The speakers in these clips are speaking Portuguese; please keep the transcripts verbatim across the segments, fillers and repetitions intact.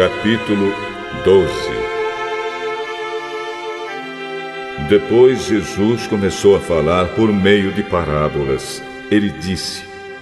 Capítulo doze. Depois Jesus começou a falar por meio de parábolas. Ele disse: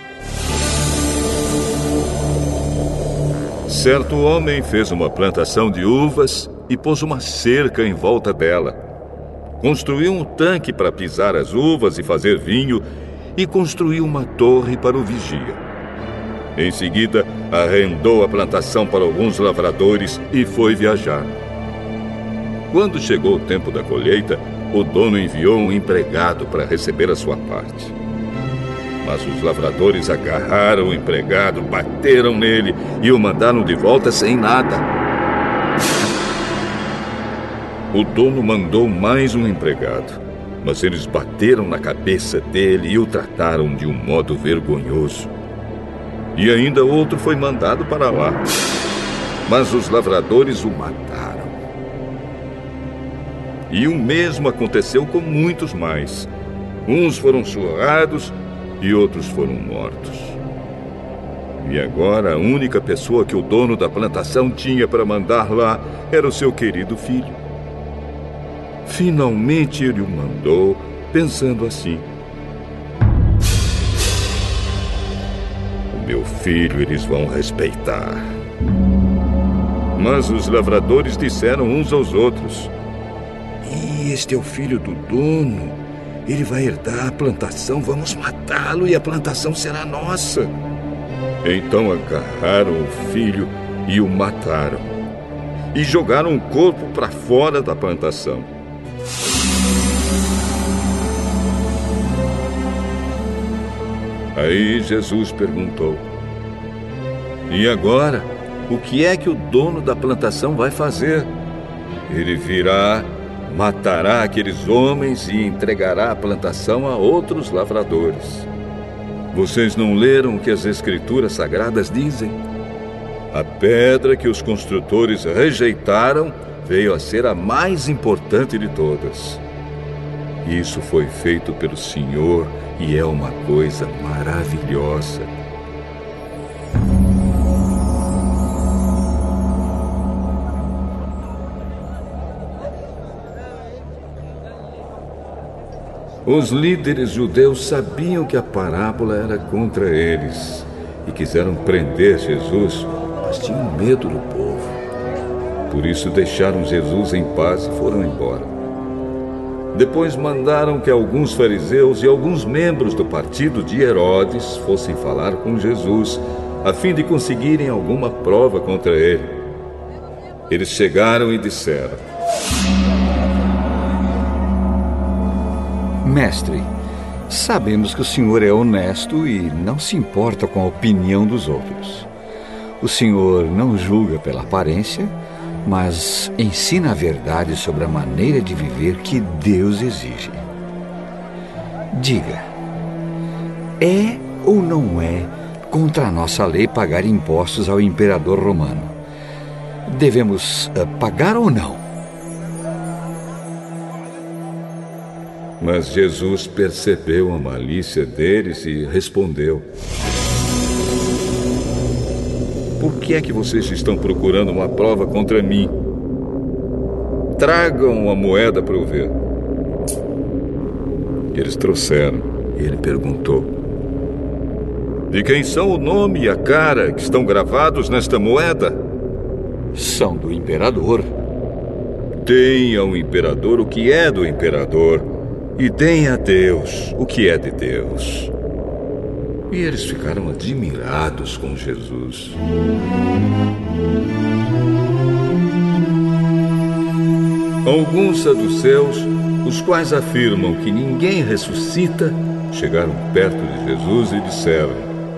Certo homem fez uma plantação de uvas e pôs uma cerca em volta dela. Construiu um tanque para pisar as uvas e fazer vinho e construiu uma torre para o vigia. Em seguida, arrendou a plantação para alguns lavradores e foi viajar. Quando chegou o tempo da colheita, o dono enviou um empregado para receber a sua parte. Mas os lavradores agarraram o empregado, bateram nele e o mandaram de volta sem nada. O dono mandou mais um empregado, mas eles bateram na cabeça dele e o trataram de um modo vergonhoso. E ainda outro foi mandado para lá, mas os lavradores o mataram. E o mesmo aconteceu com muitos mais. Uns foram surrados e outros foram mortos. E agora a única pessoa que o dono da plantação tinha para mandar lá era o seu querido filho. Finalmente ele o mandou, pensando assim: o meu filho eles vão respeitar. Mas os lavradores disseram uns aos outros: e este é o filho do dono. Ele vai herdar a plantação, vamos matá-lo e a plantação será nossa. Então agarraram o filho e o mataram. E jogaram o corpo para fora da plantação. Aí Jesus perguntou: e agora, o que é que o dono da plantação vai fazer? Ele virá, matará aqueles homens e entregará a plantação a outros lavradores. Vocês não leram o que as Escrituras Sagradas dizem? A pedra que os construtores rejeitaram veio a ser a mais importante de todas. Isso foi feito pelo Senhor e é uma coisa maravilhosa. Os líderes judeus sabiam que a parábola era contra eles e quiseram prender Jesus, mas tinham medo do povo. Por isso deixaram Jesus em paz e foram embora. Depois mandaram que alguns fariseus e alguns membros do partido de Herodes fossem falar com Jesus, a fim de conseguirem alguma prova contra ele. Eles chegaram e disseram: Mestre, sabemos que o senhor é honesto e não se importa com a opinião dos outros. O senhor não julga pela aparência, mas ensina a verdade sobre a maneira de viver que Deus exige. Diga, é ou não é contra a nossa lei pagar impostos ao imperador romano? Devemos uh, pagar ou não? Mas Jesus percebeu a malícia deles e respondeu: por que é que vocês estão procurando uma prova contra mim? Tragam a moeda para eu ver. Eles trouxeram e ele perguntou: de quem são o nome e a cara que estão gravados nesta moeda? São do imperador. Deem ao imperador o que é do imperador e deem a Deus o que é de Deus. E eles ficaram admirados com Jesus. Alguns saduceus, os quais afirmam que ninguém ressuscita, chegaram perto de Jesus e disseram: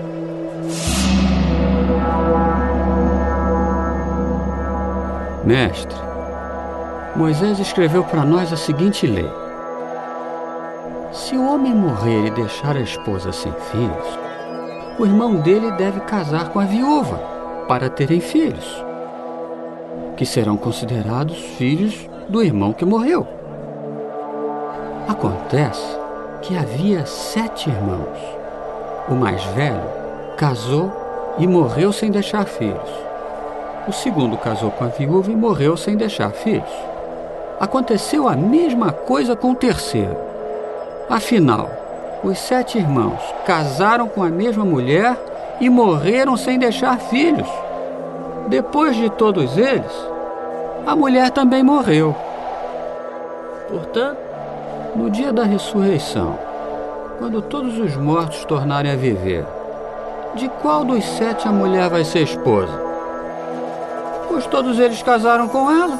Mestre, Moisés escreveu para nós a seguinte lei: se o homem morrer e deixar a esposa sem filhos, o irmão dele deve casar com a viúva para terem filhos, que serão considerados filhos do irmão que morreu. Acontece que havia sete irmãos. O mais velho casou e morreu sem deixar filhos. O segundo casou com a viúva e morreu sem deixar filhos. Aconteceu a mesma coisa com o terceiro. Afinal, os sete irmãos casaram com a mesma mulher e morreram sem deixar filhos. Depois de todos eles, a mulher também morreu. Portanto, no dia da ressurreição, quando todos os mortos tornarem a viver, de qual dos sete a mulher vai ser esposa? Pois todos eles casaram com ela.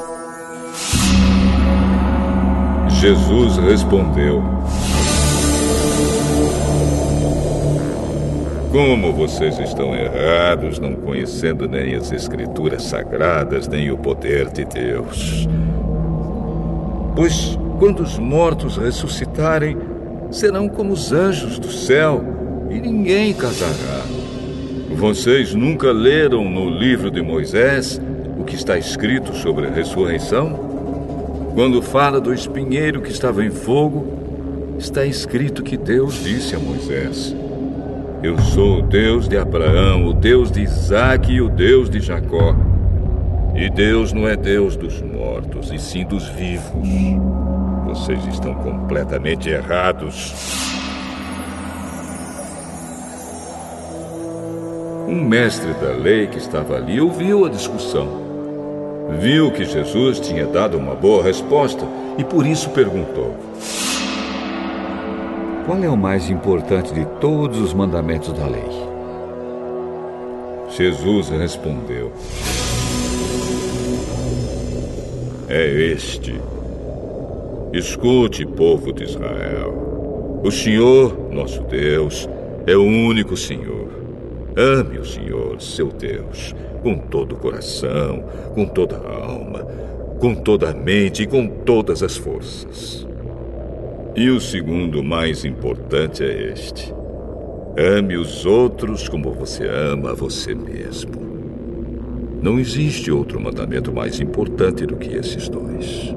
Jesus respondeu: Como vocês estão errados, não conhecendo nem as Escrituras Sagradas, nem o poder de Deus. Pois, quando os mortos ressuscitarem, serão como os anjos do céu, e ninguém casará. Vocês nunca leram no livro de Moisés o que está escrito sobre a ressurreição? Quando fala do espinheiro que estava em fogo, está escrito que Deus disse a Moisés: Eu sou o Deus de Abraão, o Deus de Isaque e o Deus de Jacó. E Deus não é Deus dos mortos, e sim dos vivos. Vocês estão completamente errados. Um mestre da lei que estava ali ouviu a discussão. Viu que Jesus tinha dado uma boa resposta e por isso perguntou: Qual é o mais importante de todos os mandamentos da lei? Jesus respondeu: É este. Escute, povo de Israel. O Senhor, nosso Deus, é o único Senhor. Ame o Senhor, seu Deus, com todo o coração, com toda a alma, com toda a mente e com todas as forças. E o segundo mais importante é este: ame os outros como você ama a você mesmo. Não existe outro mandamento mais importante do que esses dois.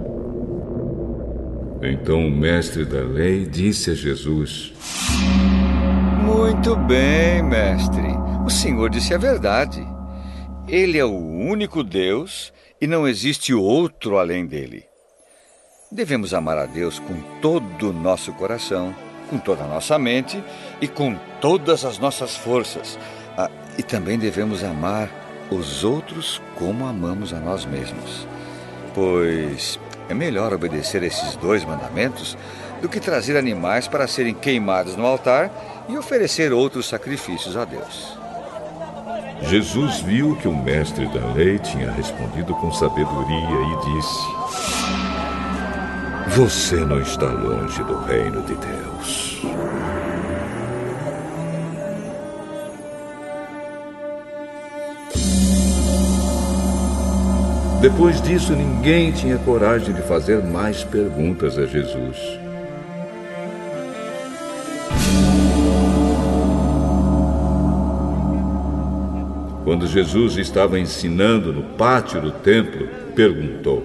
Então o mestre da lei disse a Jesus: Muito bem, mestre. O senhor disse a verdade. Ele é o único Deus e não existe outro além dele. Devemos amar a Deus com todo o nosso coração, com toda a nossa mente e com todas as nossas forças. Ah, e também devemos amar os outros como amamos a nós mesmos. Pois é melhor obedecer esses dois mandamentos do que trazer animais para serem queimados no altar e oferecer outros sacrifícios a Deus. Jesus viu que o mestre da lei tinha respondido com sabedoria e disse: Você não está longe do reino de Deus. Depois disso, ninguém tinha coragem de fazer mais perguntas a Jesus. Quando Jesus estava ensinando no pátio do templo, perguntou: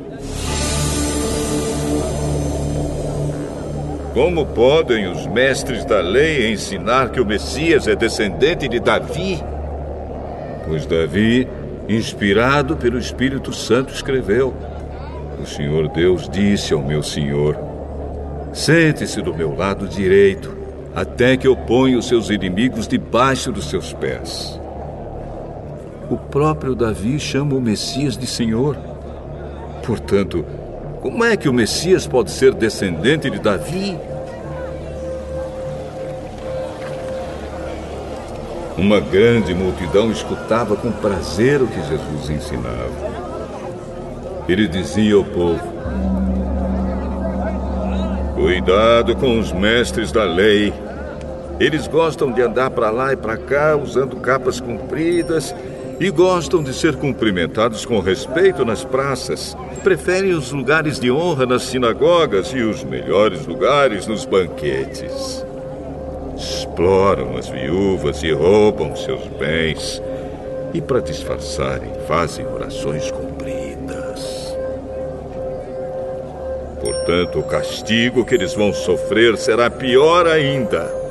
Como podem os mestres da lei ensinar que o Messias é descendente de Davi? Pois Davi, inspirado pelo Espírito Santo, escreveu: O Senhor Deus disse ao meu Senhor: Sente-se do meu lado direito, até que eu ponha os seus inimigos debaixo dos seus pés. O próprio Davi chama o Messias de Senhor. Portanto, como é que o Messias pode ser descendente de Davi? Uma grande multidão escutava com prazer o que Jesus ensinava. Ele dizia ao povo: Cuidado com os mestres da lei. Eles gostam de andar para lá e para cá usando capas compridas e gostam de ser cumprimentados com respeito nas praças. Preferem os lugares de honra nas sinagogas e os melhores lugares nos banquetes. Exploram as viúvas e roubam seus bens. E para disfarçarem, fazem orações compridas. Portanto, o castigo que eles vão sofrer será pior ainda.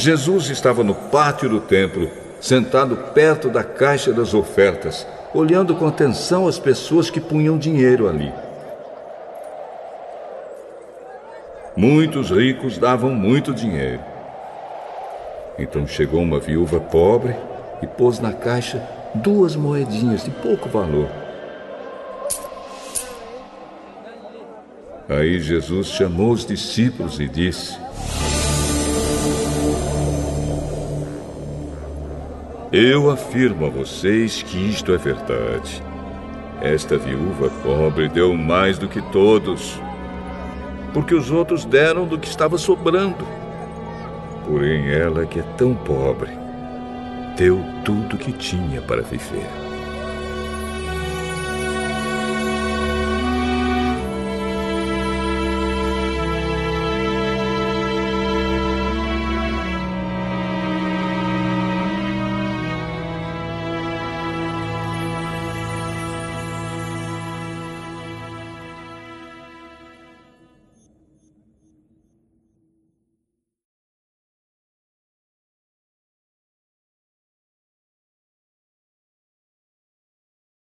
Jesus estava no pátio do templo, sentado perto da caixa das ofertas, olhando com atenção as pessoas que punham dinheiro ali. Muitos ricos davam muito dinheiro. Então chegou uma viúva pobre e pôs na caixa duas moedinhas de pouco valor. Aí Jesus chamou os discípulos e disse: Eu afirmo a vocês que isto é verdade. Esta viúva pobre deu mais do que todos, porque os outros deram do que estava sobrando. Porém, ela, que é tão pobre, deu tudo o que tinha para viver.